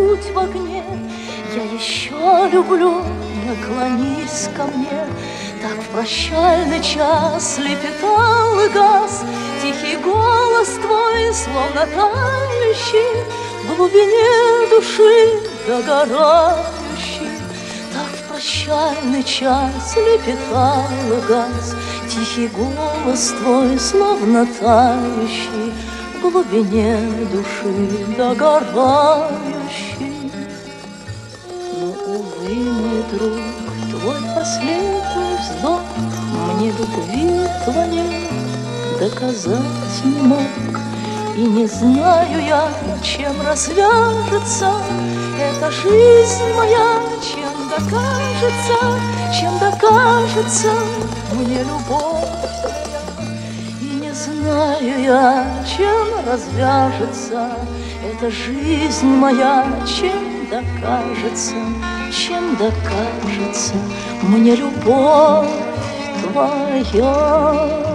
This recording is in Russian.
грудь в огне. Я еще люблю, наклонись ко мне. Так в прощальный час лепетал и гас тихий голос твой, словно тающий в глубине души догорающий. Так в прощальный час лепетал и гас тихий голос твой, словно тающий в глубине души догорающий. Но, увы, мой друг, твой последний вздох мне любви твоей доказать не мог. И не знаю я, чем развяжется эта жизнь моя, чем докажется мне любовь твоя. И не знаю я, чем развяжется эта жизнь моя, чем докажется мне любовь твоя.